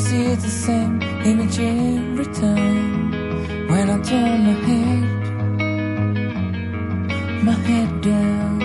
see the same image every time. When I turn my head down.